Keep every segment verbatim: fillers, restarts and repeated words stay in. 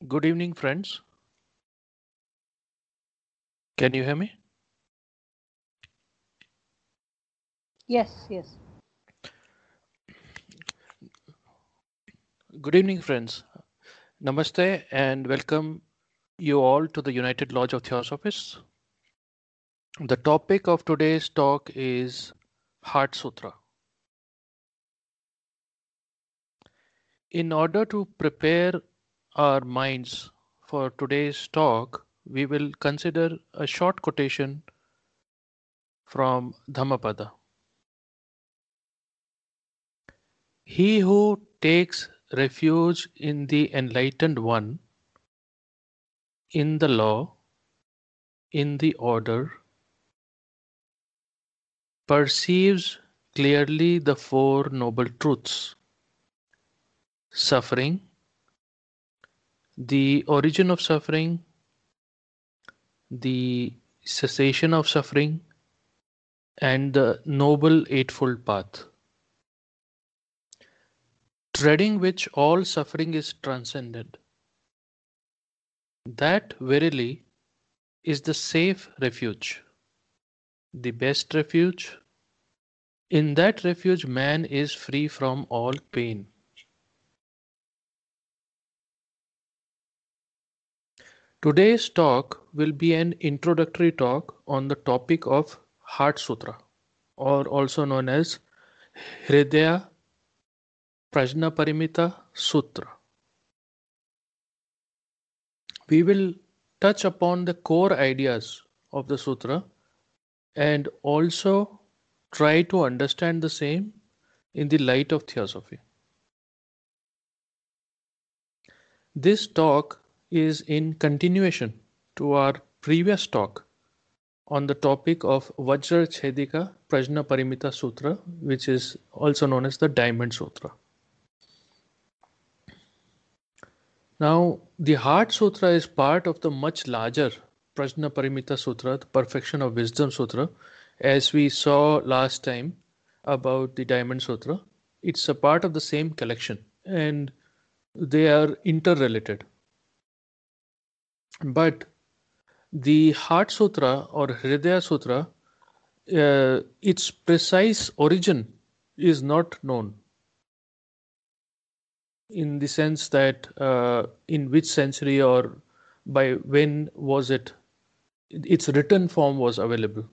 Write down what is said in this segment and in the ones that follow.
Good evening, friends. Can you hear me? Yes, yes. Good evening, friends. Namaste and welcome you all to the United Lodge of Theosophists. The topic of today's talk is Heart Sutra. In order to prepare our minds for today's talk, we will consider a short quotation from Dhammapada. He who takes refuge in the enlightened one, in the law, in the order, perceives clearly the Four Noble Truths: suffering, the origin of suffering, the cessation of suffering, and the Noble Eightfold Path, treading which all suffering is transcended. That verily is the safe refuge, the best refuge. In that refuge, man is free from all pain. Today's talk will be an introductory talk on the topic of Heart Sutra, or also known as Hridaya Prajnaparamita Sutra. We will touch upon the core ideas of the sutra and also try to understand the same in the light of theosophy. This talk is in continuation to our previous talk on the topic of Vajra Chedika Prajnaparamita Sutra, which is also known as the Diamond Sutra. Now, the Heart Sutra is part of the much larger Prajnaparamita Sutra, the Perfection of Wisdom Sutra, as we saw last time about the Diamond Sutra. It's a part of the same collection and they are interrelated. But the Heart Sutra or Hridaya Sutra, uh, its precise origin is not known, in the sense that uh, in which century or by when was it its written form was available.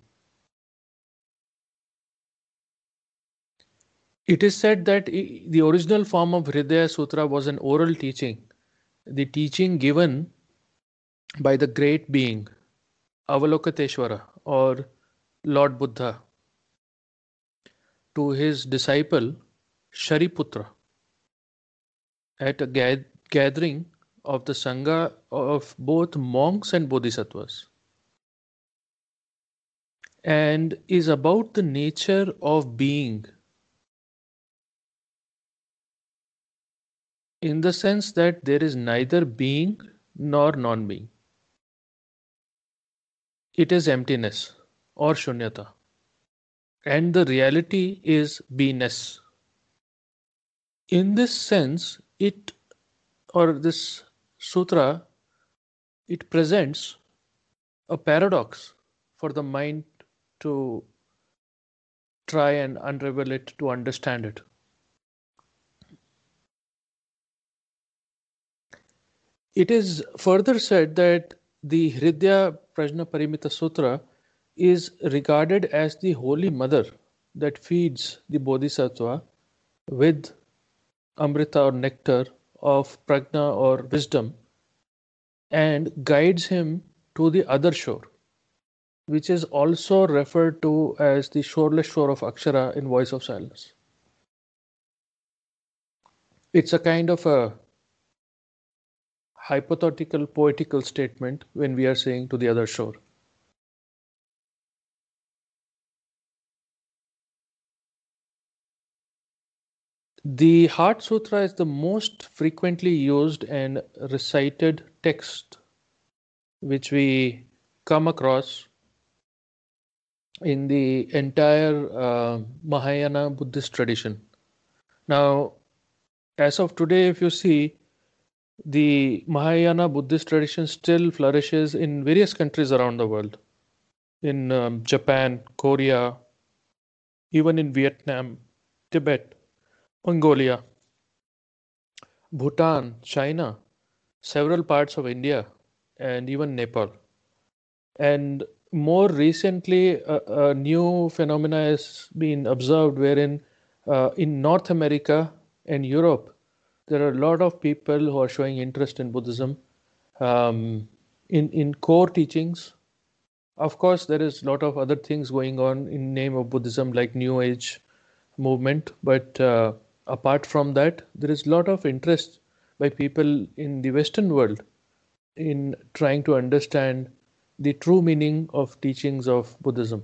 It is said that the original form of Hridaya Sutra was an oral teaching, the teaching given by the great being Avalokiteshvara or Lord Buddha to his disciple Shariputra at a gathering of the Sangha of both monks and bodhisattvas, and is about the nature of being, in the sense that there is neither being nor non-being. It is emptiness or shunyata, and the reality is beingness. In this sense, it or this sutra, it presents a paradox for the mind to try and unravel it, to understand it. It is further said that the Hridaya Prajnaparamita Sutra is regarded as the holy mother that feeds the bodhisattva with amrita or nectar of prajna or wisdom and guides him to the other shore, which is also referred to as the shoreless shore of Akshara in Voice of Silence. It's a kind of a hypothetical poetical statement when we are saying to the other shore. The Heart Sutra is the most frequently used and recited text which we come across in the entire uh, Mahayana Buddhist tradition. Now, as of today, if you see, The Mahayana Buddhist tradition still flourishes in various countries around the world, in um, Japan, Korea, even in Vietnam, Tibet, Mongolia, Bhutan, China, several parts of India, and even Nepal. And more recently, a, a new phenomena has been observed wherein uh, in North America and Europe, there are a lot of people who are showing interest in Buddhism um, in, in core teachings. Of course, there is a lot of other things going on in name of Buddhism, like New Age movement. But uh, apart from that, there is a lot of interest by people in the Western world in trying to understand the true meaning of teachings of Buddhism.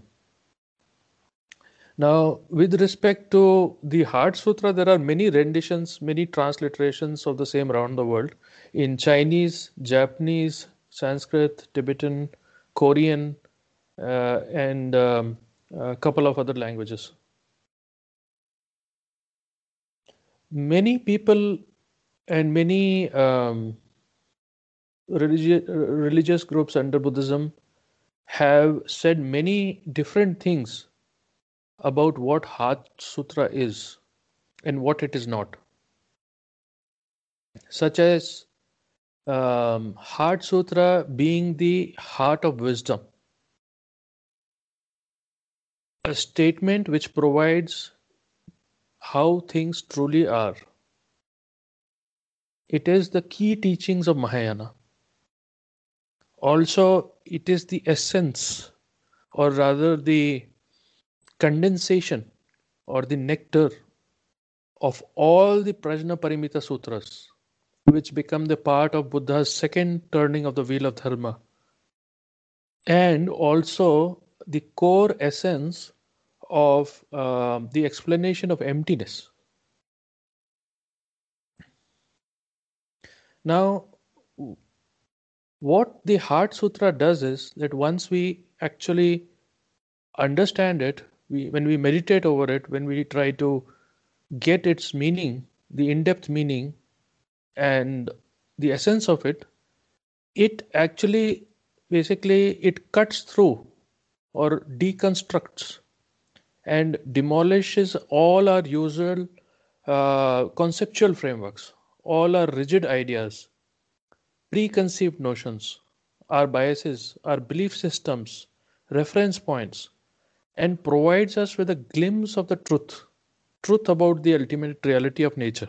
Now, with respect to the Heart Sutra, there are many renditions, many transliterations of the same around the world in Chinese, Japanese, Sanskrit, Tibetan, Korean, uh, and um, a couple of other languages. Many people and many um, religi- religious groups under Buddhism have said many different things about what Heart Sutra is and what it is not, such as um, Heart Sutra being the heart of wisdom, a statement which provides how things truly are. It is the key teachings of Mahayana. Also, it is the essence, or rather the condensation or the nectar of all the Prajnaparamita Sutras, which become the part of Buddha's second turning of the wheel of Dharma, and also the core essence of um, the explanation of emptiness. Now, what the Heart Sutra does is that once we actually understand it, we, when we meditate over it, when we try to get its meaning, the in depth meaning, and the essence of it, it actually basically it cuts through or deconstructs and demolishes all our usual uh, conceptual frameworks, all our rigid ideas, preconceived notions, our biases, our belief systems, reference points, and provides us with a glimpse of the truth, truth about the ultimate reality of nature.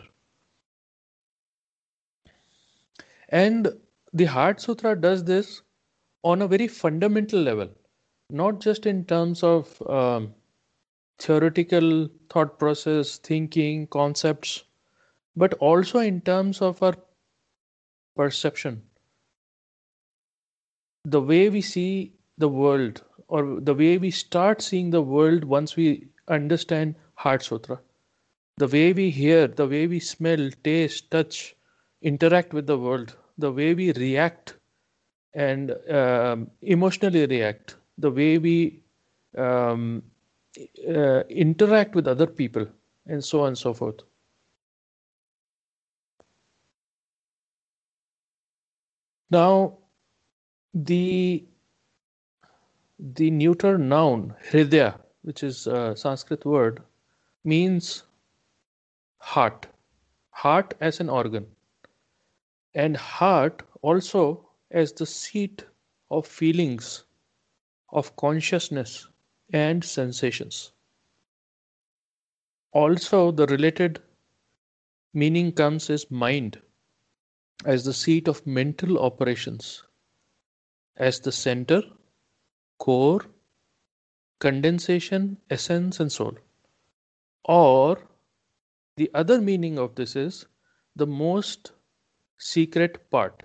And the Heart Sutra does this on a very fundamental level, not just in terms of um, theoretical thought process, thinking, concepts, but also in terms of our perception, the way we see the world, or the way we start seeing the world once we understand Heart Sutra. The way we hear, the way we smell, taste, touch, interact with the world, the way we react and um, emotionally react, the way we um, uh, interact with other people, and so on and so forth. Now, the the neuter noun hridaya, which is a Sanskrit word, means heart, heart as an organ, and heart also as the seat of feelings, of consciousness and sensations. Also, the related meaning comes as mind, as the seat of mental operations, as the center, core, condensation, essence, and soul. Or the other meaning of this is the most secret part.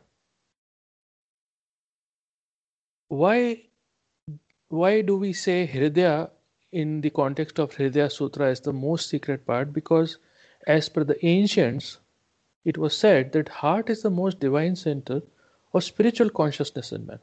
Why, why do we say Hridaya in the context of Hridaya Sutra as the most secret part? Because as per the ancients, it was said that heart is the most divine center of spiritual consciousness in man.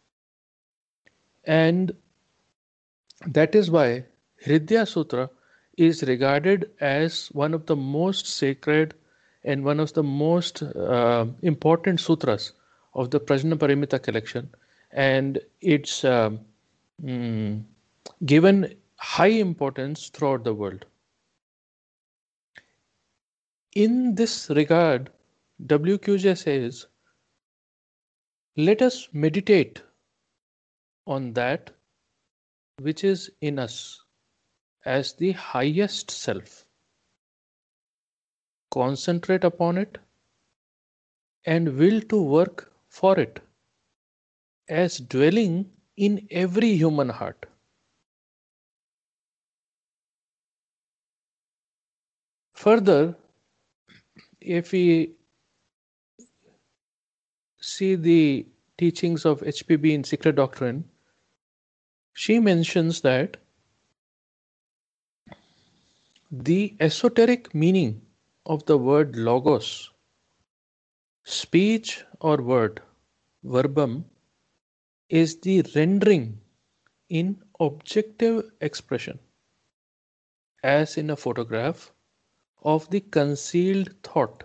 And that is why Hridaya Sutra is regarded as one of the most sacred and one of the most uh, important sutras of the Prajnaparamita collection, and it's um, mm, given high importance throughout the world. In this regard, W Q J says, let us meditate on that which is in us as the highest self. Concentrate upon it and will to work for it as dwelling in every human heart. Further, if we see the teachings of H P B in Secret Doctrine, she mentions that the esoteric meaning of the word logos, speech or word, verbum, is the rendering in objective expression, as in a photograph, of the concealed thought.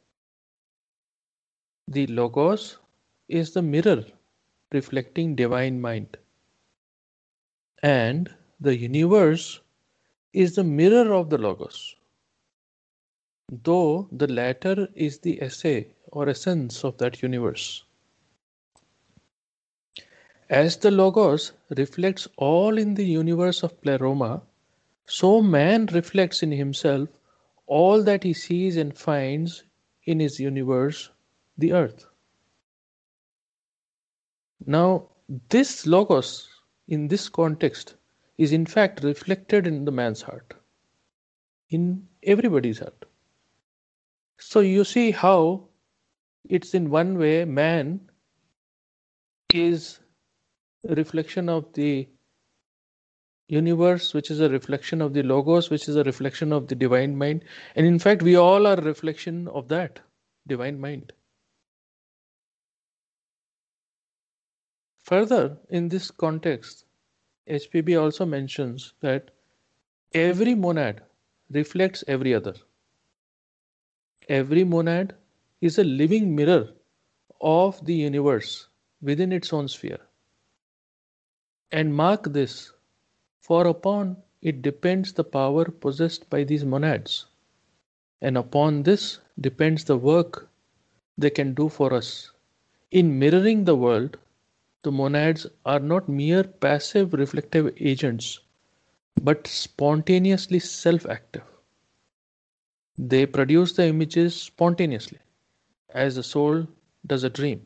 The logos is the mirror reflecting divine mind, and the universe is the mirror of the logos, though the latter is the essay or essence of that universe. As the logos reflects all in the universe of Pleroma, so man reflects in himself all that he sees and finds in his universe, the earth. Now, this logos in this context is in fact reflected in the man's heart, in everybody's heart. So you see how it's in one way man is a reflection of the universe, which is a reflection of the logos, which is a reflection of the divine mind. And in fact, we all are a reflection of that divine mind. Further, in this context, H P B also mentions that every monad reflects every other. Every monad is a living mirror of the universe within its own sphere. And mark this, for upon it depends the power possessed by these monads, and upon this depends the work they can do for us. In mirroring the world, the monads are not mere passive reflective agents, but spontaneously self-active. They produce the images spontaneously, as the soul does a dream.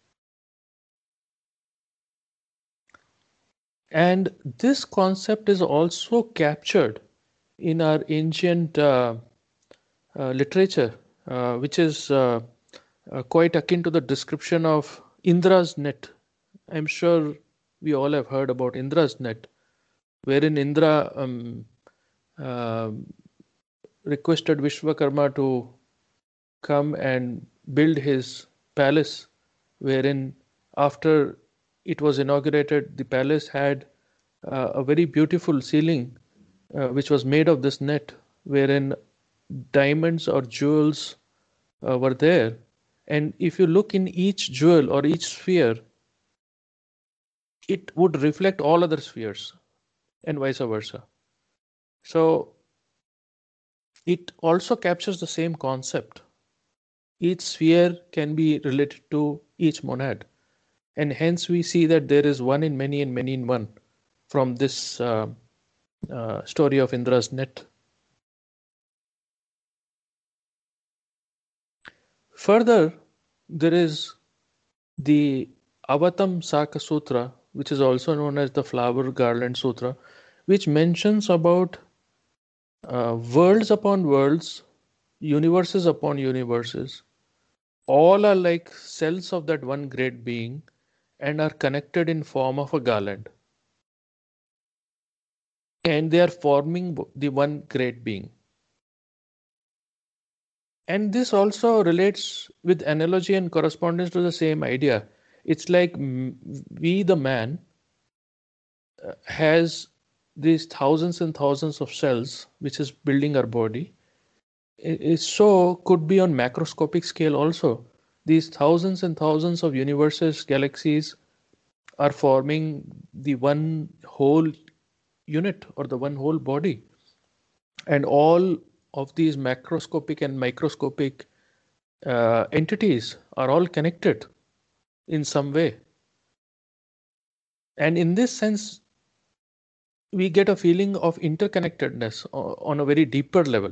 And this concept is also captured in our ancient uh, uh, literature, uh, which is uh, uh, quite akin to the description of Indra's net. I'm sure we all have heard about Indra's net, wherein Indra um, uh, requested Vishwakarma to come and build his palace, wherein after it was inaugurated, the palace had uh, a very beautiful ceiling uh, which was made of this net, wherein diamonds or jewels uh, were there. And if you look in each jewel or each sphere, it would reflect all other spheres and vice versa. So it also captures the same concept. Each sphere can be related to each monad. And hence we see that there is one in many and many in one from this uh, uh, story of Indra's net. Further, there is the Avatam Saka Sutra, which is also known as the Flower Garland Sutra, which mentions about uh, worlds upon worlds, universes upon universes. All are like cells of that one great being and are connected in form of a garland. And they are forming the one great being. And this also relates with analogy and correspondence to the same idea. It's like we, the man, uh, has these thousands and thousands of cells, which is building our body. is so could be on macroscopic scale also. These thousands and thousands of universes, galaxies are forming the one whole unit or the one whole body. And all of these macroscopic and microscopic uh, entities are all connected in some way. And in this sense, we get a feeling of interconnectedness on a very deeper level.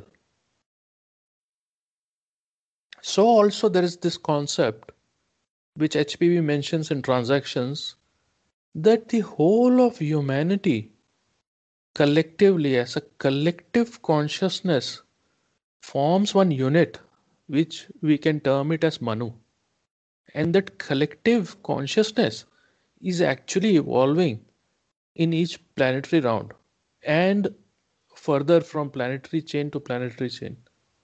So also there is this concept which H P V mentions in Transactions, that the whole of humanity collectively as a collective consciousness forms one unit which we can term it as Manu. And that collective consciousness is actually evolving in each planetary round and further from planetary chain to planetary chain.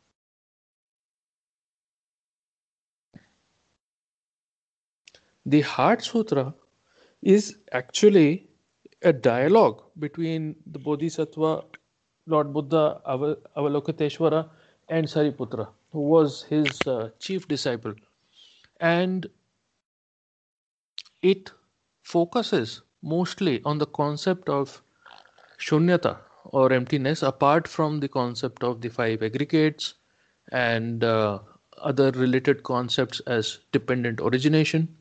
The Heart Sutra is actually a dialogue between the Bodhisattva, Lord Buddha, Avalokiteshvara, and Sariputra, who was his uh, chief disciple. And it focuses mostly on the concept of shunyata or emptiness, apart from the concept of the five aggregates and uh, other related concepts as dependent origination.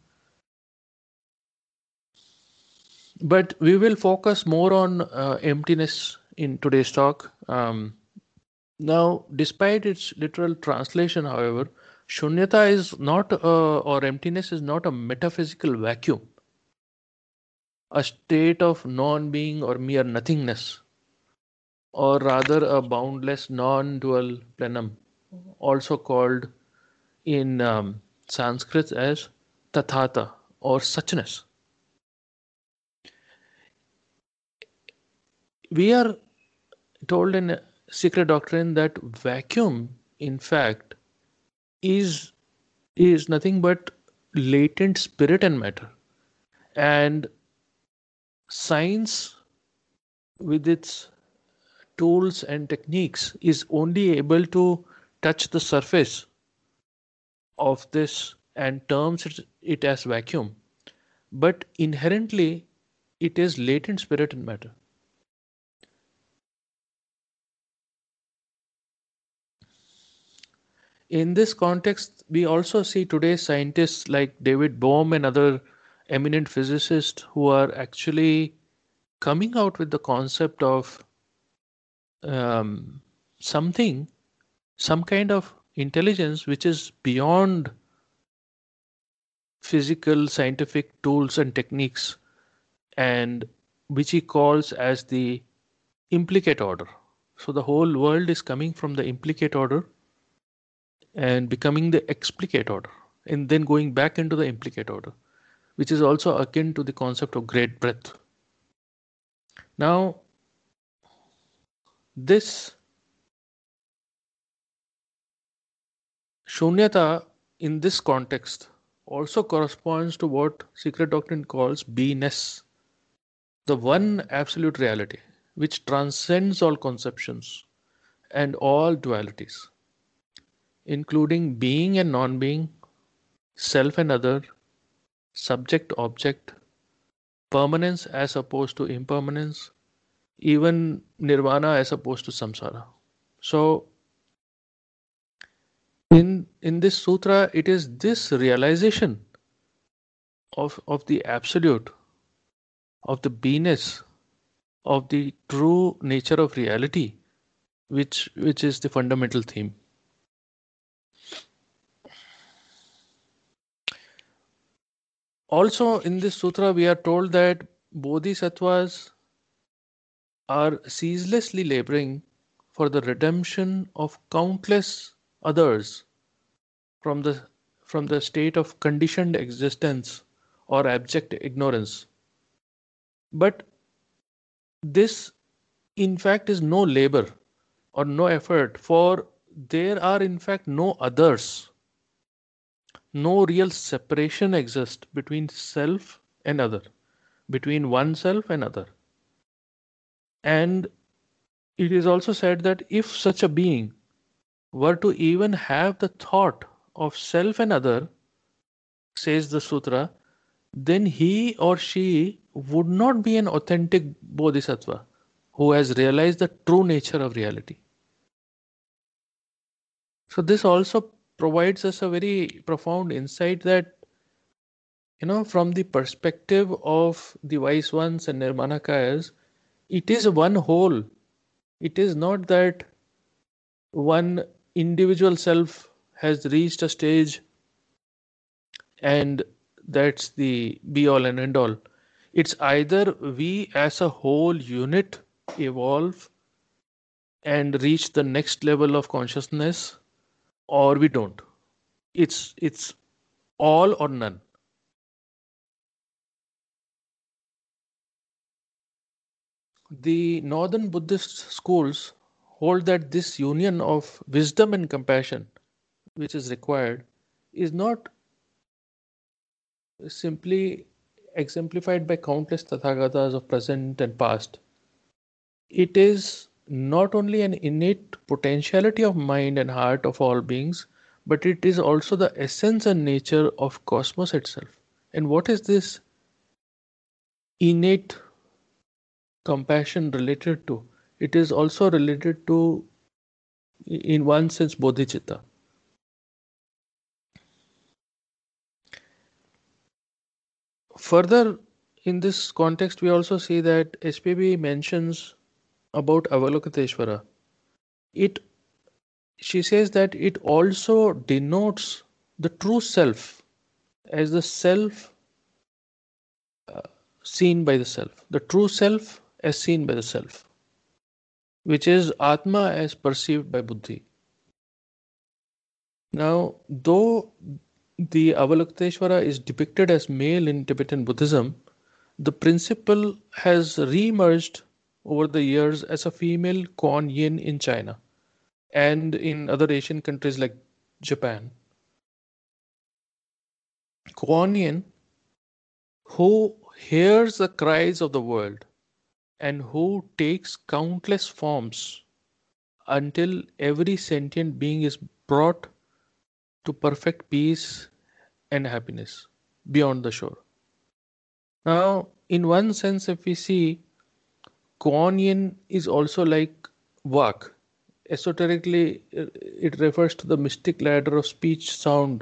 But we will focus more on uh, emptiness in today's talk. Um, now, despite its literal translation, however, shunyata is not, a, or emptiness is not a metaphysical vacuum, a state of non being or mere nothingness, or rather a boundless non dual plenum, also called in um, Sanskrit as tathata or suchness. We are told in Secret Doctrine that vacuum, in fact, is is nothing but latent spirit and matter. And science, with its tools and techniques, is only able to touch the surface of this and terms it, it as vacuum. But inherently, it is latent spirit and matter. In this context, we also see today's scientists like David Bohm and other eminent physicists who are actually coming out with the concept of um, something, some kind of intelligence which is beyond physical scientific tools and techniques, and which he calls as the implicate order. So the whole world is coming from the implicate order and becoming the explicate order, and then going back into the implicate order, which is also akin to the concept of great breadth. Now, this shunyata in this context also corresponds to what Secret Doctrine calls beingness, the one absolute reality which transcends all conceptions and all dualities, including being and non-being, self and other, subject object, permanence as opposed to impermanence, even nirvana as opposed to samsara. So in in this sutra, it is this realization of of the absolute, of the beingness, of the true nature of reality, which which is the fundamental theme. Also in this sutra, we are told that bodhisattvas are ceaselessly laboring for the redemption of countless others from the from the state of conditioned existence or abject ignorance. But this, in fact, is no labor or no effort, for there are, in fact, no others. No real separation exists between self and other, between oneself and other. And it is also said that if such a being were to even have the thought of self and other, says the sutra, then he or she would not be an authentic bodhisattva who has realized the true nature of reality. So this also provides us a very profound insight that, you know, from the perspective of the wise ones and Nirmanakayas, it is one whole. It is not that one individual self has reached a stage and that's the be all and end all. It's either we as a whole unit evolve and reach the next level of consciousness, or we don't. It's it's all or none. The northern Buddhist schools hold that this union of wisdom and compassion, which is required, is not simply exemplified by countless Tathagatas of present and past. It is not only an innate potentiality of mind and heart of all beings, but it is also the essence and nature of cosmos itself. And what is this innate compassion related to? It is also related to, in one sense, bodhicitta. Further, in this context, we also see that S P B mentions about Avalokiteshvara. It she says that it also denotes the true self as the self uh, seen by the self, the true self as seen by the self, which is Atma as perceived by Buddhi. Now, though the Avalokiteshvara is depicted as male in Tibetan Buddhism, the principle has re-emerged over the years as a female Kuan Yin in China and in other Asian countries like Japan. Kuan Yin, who hears the cries of the world and who takes countless forms until every sentient being is brought to perfect peace and happiness beyond the shore. Now, in one sense, if we see, Kuan Yin is also like Vak. Esoterically, it refers to the mystic ladder of speech sound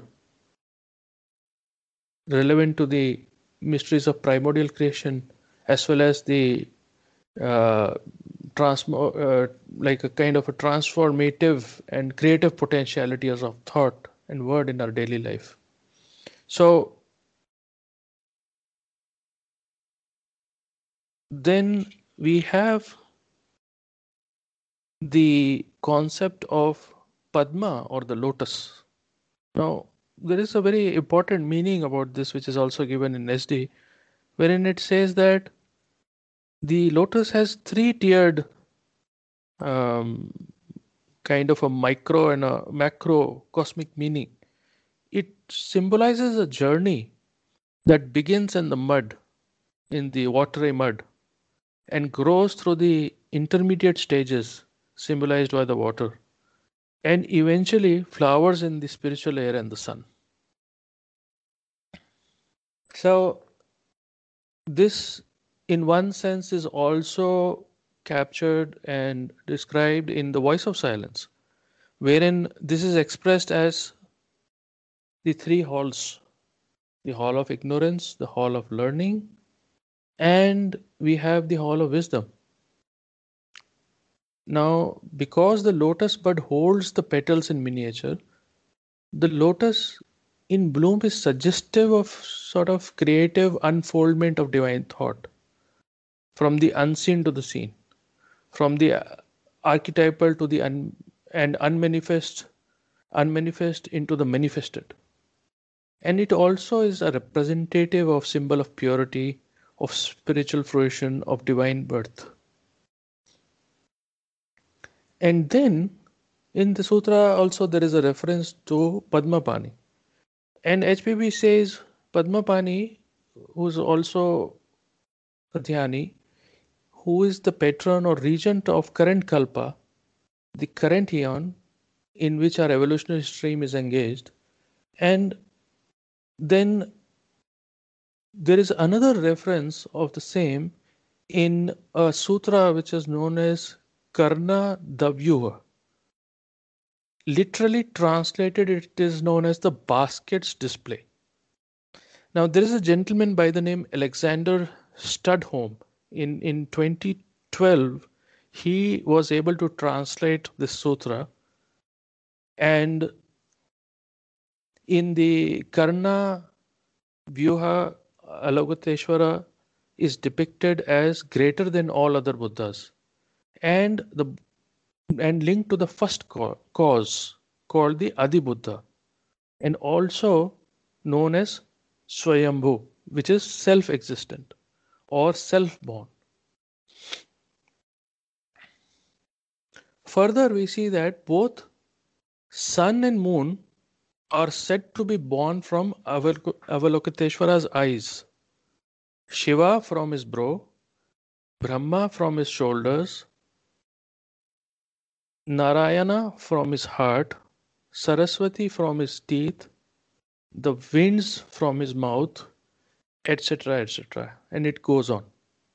relevant to the mysteries of primordial creation, as well as the uh, transmo- uh, like a kind of a transformative and creative potentialities of thought and word in our daily life. So then we have the concept of Padma or the lotus. Now, there is a very important meaning about this, which is also given in S D, wherein it says that the lotus has three tiered um, kind of a micro and a macro cosmic meaning. It symbolizes a journey that begins in the mud, in the watery mud, and grows through the intermediate stages symbolized by the water, and eventually flowers in the spiritual air and the sun. So, this, in one sense, is also captured and described in the Voice of Silence, wherein this is expressed as the three halls: the hall of ignorance, the hall of learning, and we have the hall of wisdom. Now, because the lotus bud holds the petals in miniature, the lotus in bloom is suggestive of sort of creative unfoldment of divine thought from the unseen to the seen, from the archetypal to the un- and unmanifest, unmanifest into the manifested. And it also is a representative of symbol of purity, of spiritual fruition, of divine birth. And then in the sutra also there is a reference to Padmapani. And H P B says Padmapani, who is also a dhyani, who is the patron or regent of current kalpa, the current eon, in which our evolutionary stream is engaged. And then there is another reference of the same in a sutra which is known as Karna Davyuha. Literally translated, it is known as the basket's display. Now, there is a gentleman by the name Alexander Studholme. In, in twenty twelve, he was able to translate this sutra. And in the Karna Vyuha, Avalokiteshvara is depicted as greater than all other Buddhas, and the and linked to the first cause called the Adi Buddha, and also known as Swayambhu, which is self-existent or self-born. Further, we see that both sun and moon are said to be born from Avalokiteshvara's eyes. Shiva from his brow, Brahma from his shoulders, Narayana from his heart, Saraswati from his teeth, the winds from his mouth, et cetera, et cetera. And it goes on.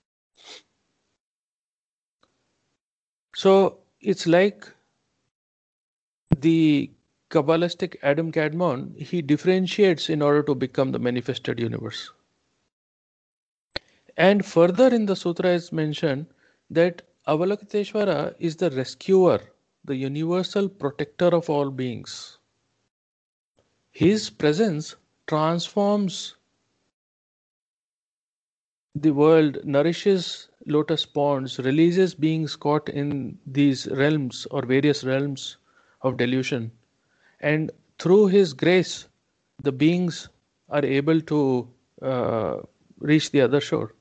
So it's like the Kabbalistic Adam Kadmon, he differentiates in order to become the manifested universe. And further in the sutra is mentioned that Avalokiteshvara is the rescuer, the universal protector of all beings. His presence transforms the world, nourishes lotus ponds, releases beings caught in these realms or various realms of delusion. And through his grace, the beings are able to uh, reach the other shore.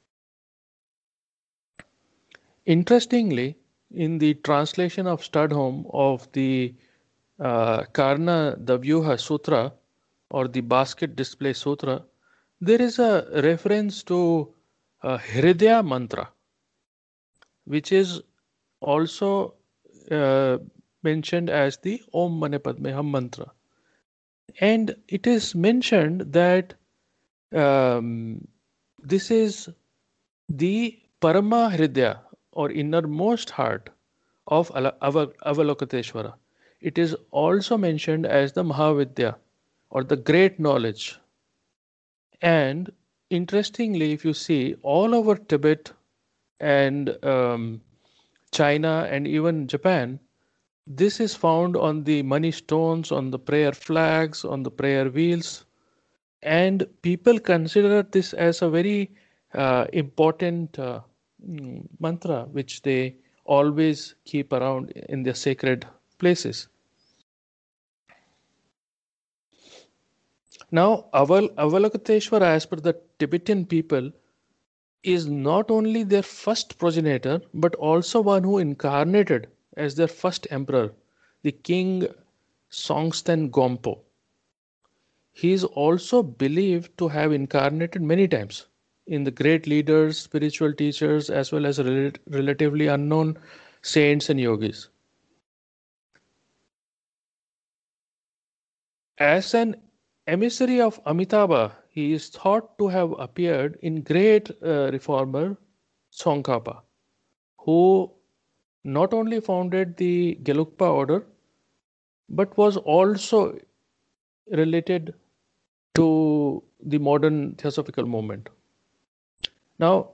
Interestingly, in the translation of Studholme of the uh, Karna Davyuha Sutra or the Basket Display Sutra, there is a reference to uh, Hridaya Mantra, which is also uh, mentioned as the Om Mane Padme Hum mantra. And it is mentioned that um, this is the Parama Hridaya or innermost heart of Avalokiteshvara. It is also mentioned as the Mahavidya or the great knowledge. And interestingly, if you see all over Tibet and um, China and even Japan, this is found on the money stones, on the prayer flags, on the prayer wheels. And people consider this as a very uh, important uh, mantra which they always keep around in their sacred places. Now, Aval Avalokiteshvara, as per the Tibetan people, is not only their first progenitor, but also one who incarnated as their first emperor, the king Songtsen Gompo. He is also believed to have incarnated many times in the great leaders, spiritual teachers, as well as rel relatively unknown saints and yogis. As an emissary of Amitabha, he is thought to have appeared in great uh, reformer Tsongkhapa, who not only founded the Gelugpa order, but was also related to the modern theosophical movement. Now,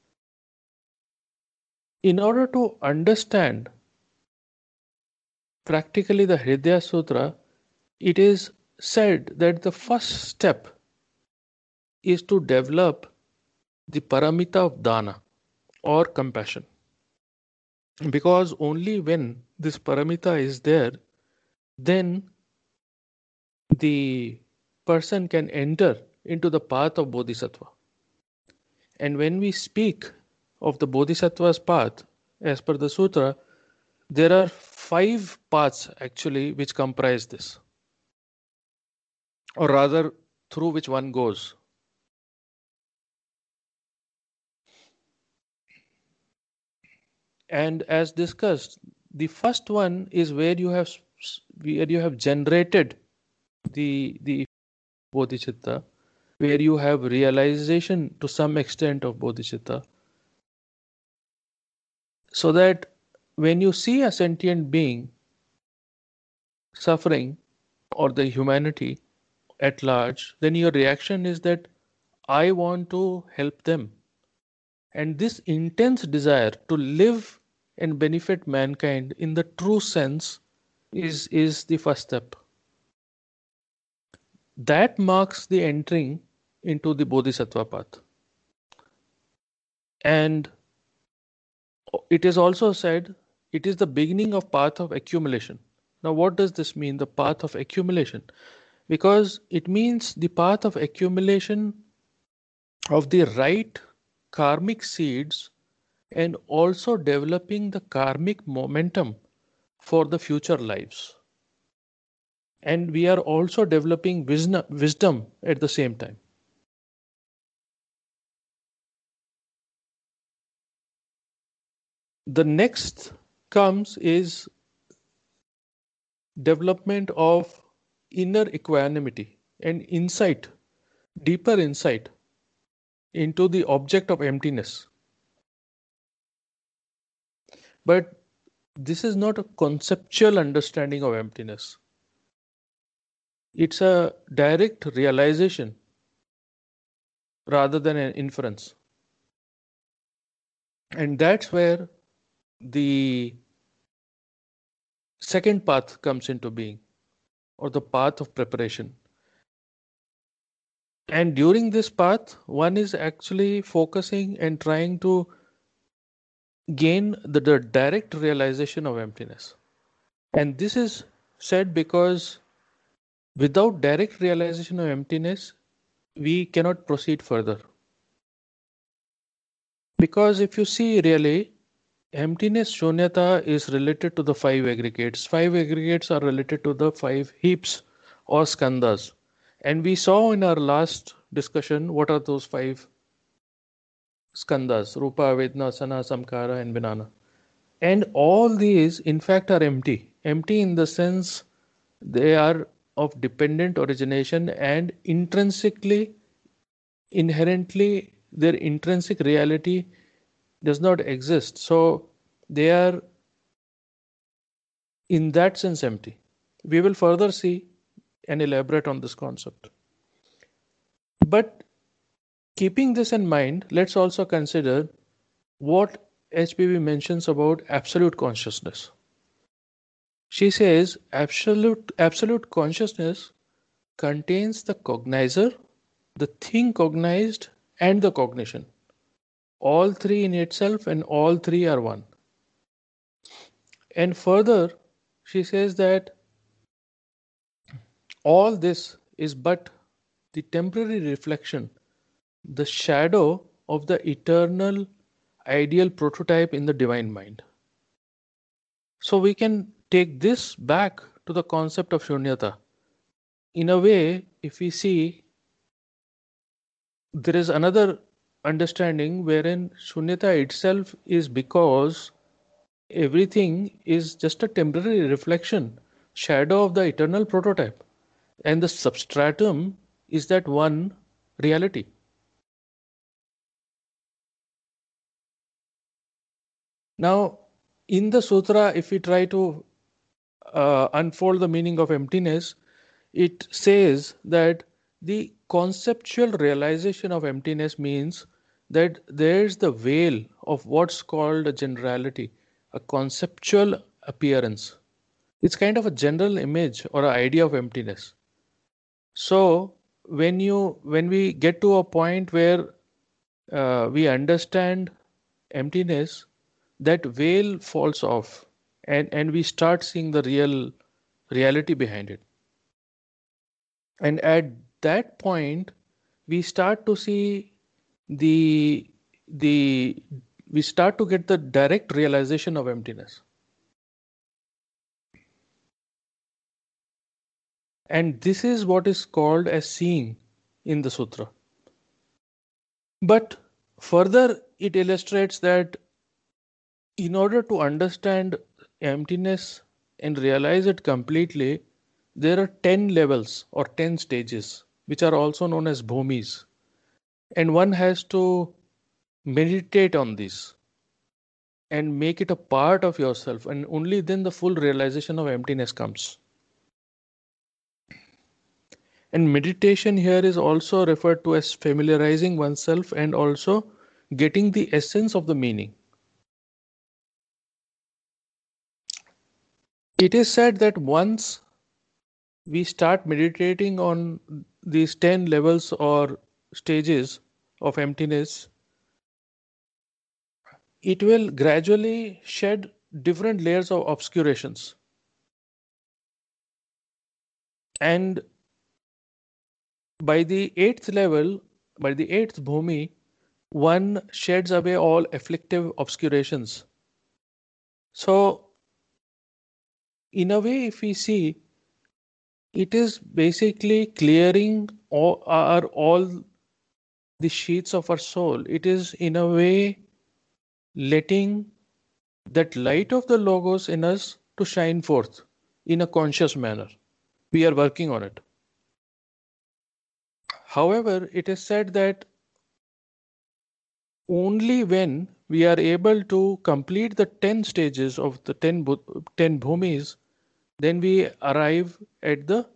in order to understand practically the Hridaya Sutra, it is said that the first step is to develop the paramita of dana or compassion. Because only when this paramita is there, then the person can enter into the path of bodhisattva. And when we speak of the bodhisattva's path, as per the sutra, there are five paths actually which comprise this, or rather through which one goes. And as discussed, the first one is where you have where you have generated the the bodhicitta, where you have realization to some extent of bodhicitta, so that when you see a sentient being suffering or the humanity at large, then your reaction is that I want to help them. And this intense desire to live and benefit mankind in the true sense is, is the first step. That marks the entering into the Bodhisattva path. And it is also said it is the beginning of path of accumulation. Now, what does this mean, the path of accumulation? Because it means the path of accumulation of the right karmic seeds and also developing the karmic momentum for the future lives. And we are also developing wisdom at the same time. The next comes is development of inner equanimity and insight, deeper insight into the object of emptiness. But this is not a conceptual understanding of emptiness. It's a direct realization rather than an inference. And that's where the second path comes into being, or the path of preparation. And during this path, one is actually focusing and trying to gain the, the direct realization of emptiness. And this is said because without direct realization of emptiness, we cannot proceed further. Because if you see really, emptiness, shunyata, is related to the five aggregates. Five aggregates are related to the five heaps or skandhas. And we saw in our last discussion what are those five skandhas: Rupa, Vedana, Sana, Samkara, and Vinana. And all these, in fact, are empty. Empty in the sense they are of dependent origination and intrinsically, inherently, their intrinsic reality does not exist. So they are in that sense empty. We will further see and elaborate on this concept. But keeping this in mind, let's also consider what H P V mentions about absolute consciousness. She says absolute, absolute consciousness contains the cognizer, the thing cognized, and the cognition. All three in itself, and all three are one. And further, she says that all this is but the temporary reflection, the shadow of the eternal ideal prototype in the divine mind. So we can take this back to the concept of shunyata. In a way, if we see, there is another understanding wherein shunyata itself is because everything is just a temporary reflection, shadow of the eternal prototype. And the substratum is that one reality. Now, in the sutra, if we try to uh, unfold the meaning of emptiness, it says that the conceptual realization of emptiness means that there's the veil of what's called a generality, a conceptual appearance. It's kind of a general image or an idea of emptiness. So when you when we get to a point where uh, we understand emptiness, that veil falls off, and, and we start seeing the real reality behind it. And at that point, we start to see the the we start to get the direct realization of emptiness. And this is what is called as seeing in the sutra. But further, it illustrates that in order to understand emptiness and realize it completely, there are ten levels or ten stages, which are also known as bhumis. And one has to meditate on this and make it a part of yourself, and only then the full realization of emptiness comes. And meditation here is also referred to as familiarizing oneself and also getting the essence of the meaning. It is said that once we start meditating on these ten levels or stages of emptiness, it will gradually shed different layers of obscurations. And by the eighth level, by the eighth bhumi, one sheds away all afflictive obscurations. So, in a way, if we see, it is basically clearing all, our, all the sheets of our soul. It is, in a way, letting that light of the Logos in us to shine forth in a conscious manner. We are working on it. However, it is said that only when we are able to complete the ten stages of the ten, ten bhumis, then we arrive at the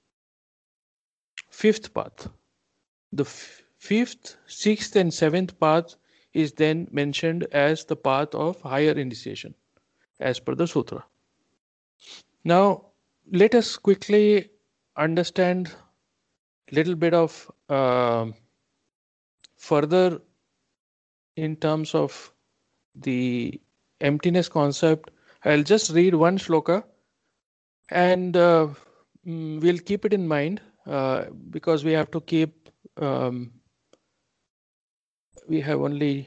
fifth path. The fifth, sixth, and seventh path is then mentioned as the path of higher initiation, as per the sutra. Now, let us quickly understand a little bit of uh, further in terms of the emptiness concept. I'll just read one shloka and uh, we'll keep it in mind uh, because we have to keep, um, we have only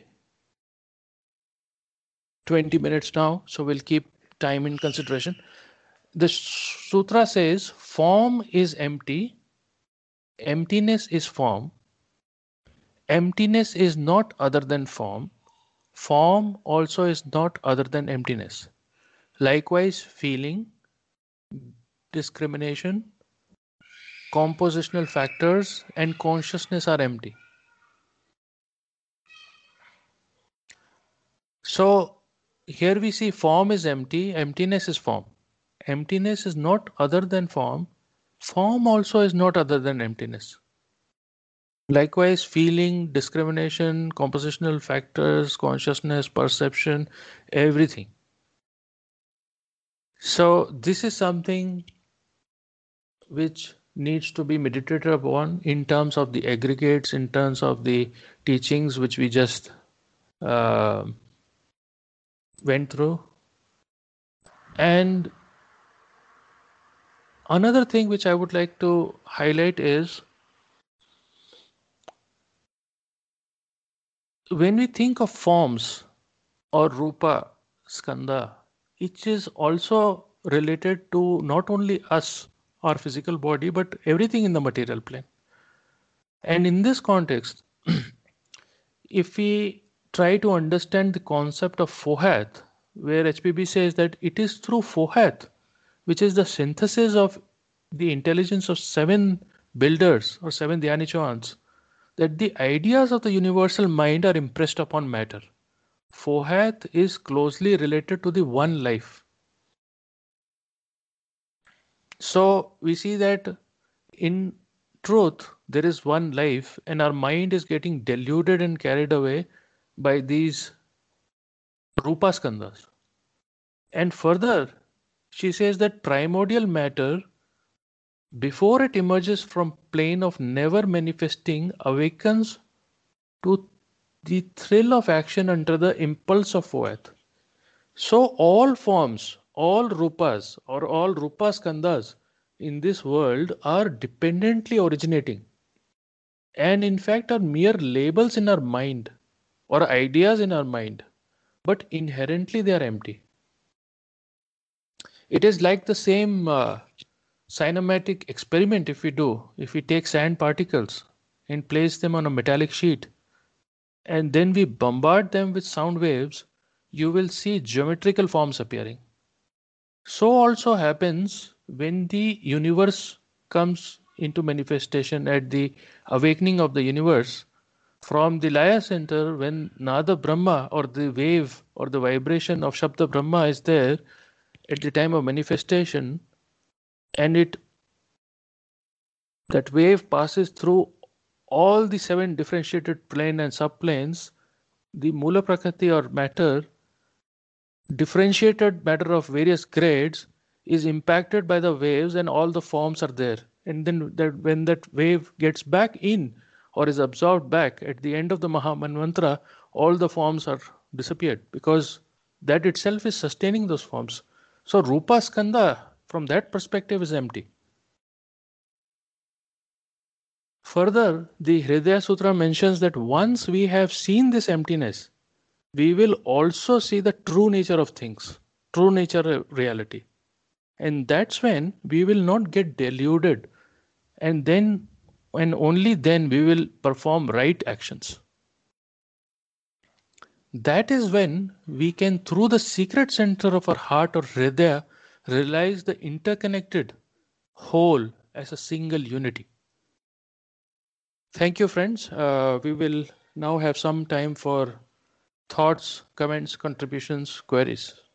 twenty minutes now, so we'll keep time in consideration. The sutra says, form is empty, emptiness is form, emptiness is not other than form, form also is not other than emptiness. Likewise, feeling, discrimination, compositional factors, and consciousness are empty. So here we see form is empty, emptiness is form. Emptiness is not other than form. Form also is not other than emptiness. Likewise, feeling, discrimination, compositional factors, consciousness, perception, everything. So this is something which needs to be meditated upon in terms of the aggregates, in terms of the teachings which we just uh, went through. And another thing which I would like to highlight is when we think of forms or rupa, skandha, it is also related to not only us, our physical body, but everything in the material plane. And in this context, if we try to understand the concept of Fohath, where H P B says that it is through Fohath, which is the synthesis of the intelligence of seven builders or seven Dhyanichans, that the ideas of the universal mind are impressed upon matter. Fohath is closely related to the one life. So we see that in truth, there is one life, and our mind is getting deluded and carried away by these rupa skandhas. And further, she says that primordial matter, before it emerges from plane of never manifesting, awakens to the thrill of action under the impulse of Fohath. So all forms, all rupas or all rupa skandhas in this world are dependently originating, and in fact are mere labels in our mind or ideas in our mind, but inherently they are empty. It is like the same uh, cinematic experiment if we do, if we take sand particles and place them on a metallic sheet and then we bombard them with sound waves, you will see geometrical forms appearing. So also happens when the universe comes into manifestation at the awakening of the universe. From the Laya center, when Nada Brahma or the wave or the vibration of Shabda Brahma is there at the time of manifestation, and it that wave passes through all the seven differentiated plane and subplanes, the Mula Prakriti or matter, differentiated matter of various grades, is impacted by the waves and all the forms are there. And then that when that wave gets back in or is absorbed back at the end of the Mahamanvantara, all the forms are disappeared because that itself is sustaining those forms. So Rupa Skanda from that perspective is empty. Further, the Hridaya Sutra mentions that once we have seen this emptiness, we will also see the true nature of things, true nature of reality. And that's when we will not get deluded. And then, and only then, we will perform right actions. That is when we can, through the secret center of our heart or Hridaya, realize the interconnected whole as a single unity. Thank you, friends. Uh, we will now have some time for thoughts, comments, contributions, queries.